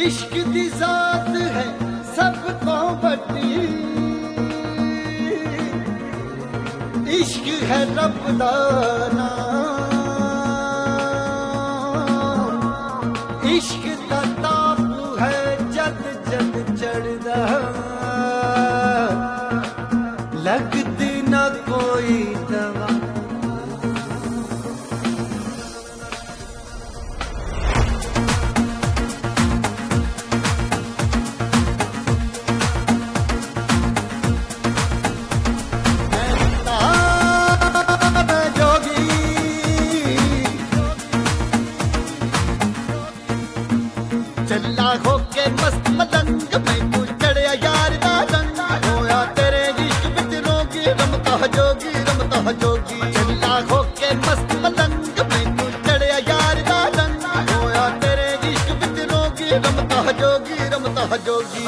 इश्क दी जात है सबको बड़ी, इश्क है रब दा नाम, इश्क दा तापू है जद जद चढ़दा, लगदी ना कोई दवा। चला होके मस्त मलंग मैनू चढ़िया यार दा रंग, होया तेरे इश्क विच रोगी रमता जोगी रमता जोगी। चला होके मस्त मलंग मैनू चढ़िया यार दा रंग, होया तेरे इश्क विच रोगी रमता जोगी रमता जोगी।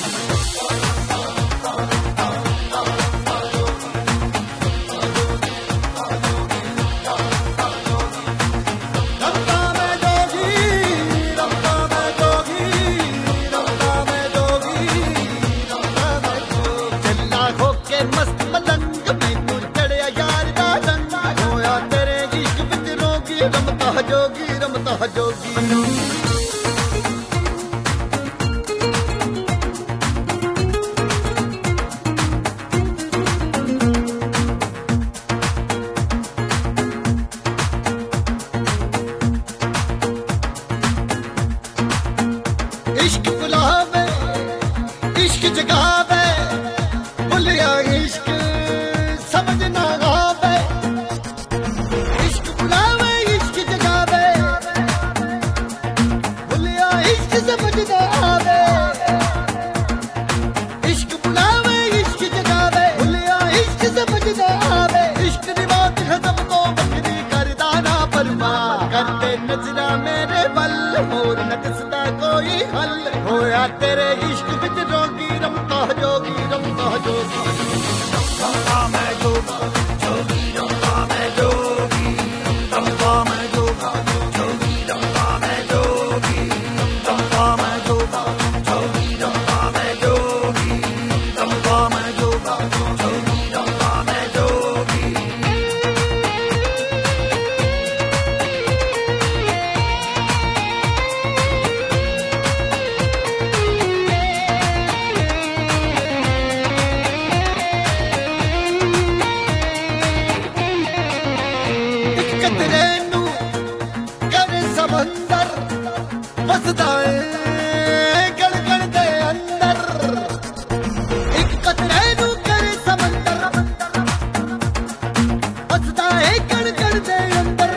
मस्त मलंग मैनू चढ़िया यार दा रंग, होया तेरे इश्क विच रोगी रमता जोगी रमता जोगी। इश्क बुलावे इश्क जगावे, भुलिया इश्क समझ ना आवे। इश्क बुलावे इश्क जगावे, भुलिया इश्क समझ ना आवे। इश्क बुलावे इश्क जगावे, भुलिया इश्क समझ ना आवे। इश्क दी बात है सबको बकरी करदा ना परवाह, करते नजरा मेरे बल होर न दिसदा कोई हल, होया तेरे इश्क विच रोगी रमता जोगी रमता जोगी। रमता मैं जोगी जोगी रमता मैं जोगी, रमता मैं जोगी जोगी रमता मैं जोगी, रमता मैं जोगी जोगी रमता मैं जोगी, रमता मैं जोगी जोगी रमता मैं जोगी। कतरे नू कर समंदर बसदा है गलगल दे अंदर, एक कतरे नू कर समंदर बसदा है गलगल दे अंदर।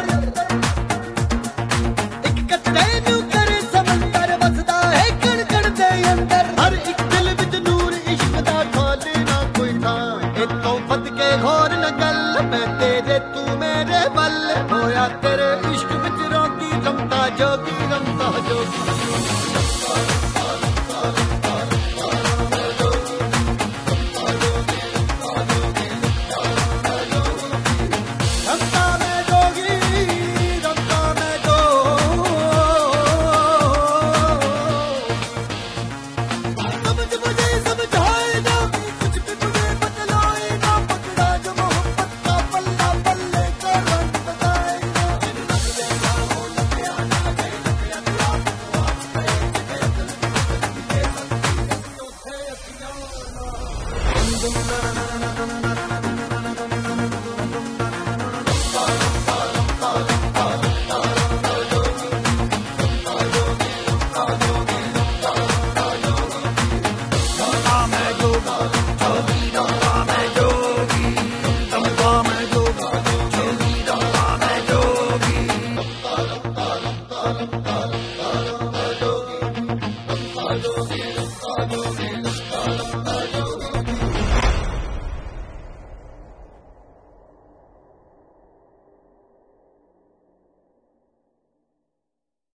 एक कतरे नू कर समंदर बसदा है गलगल दे अंदर, हर एक दिल विच नूर इश्क दा खोले ना कोई थां। इतों फद के होर न गल मैं तेरे तू मेरे बल, होया तेरे इश्क विच रोगी रमता जोगी रमता जोगी। रमता मैं जोगी रमता मैं समझ मुझे समझाए ना, कुछ भी मुझे बतलाए ना, पकड़ा जो मोहब्बत का पल्ला पल्ले का रंग बताए ना। I don't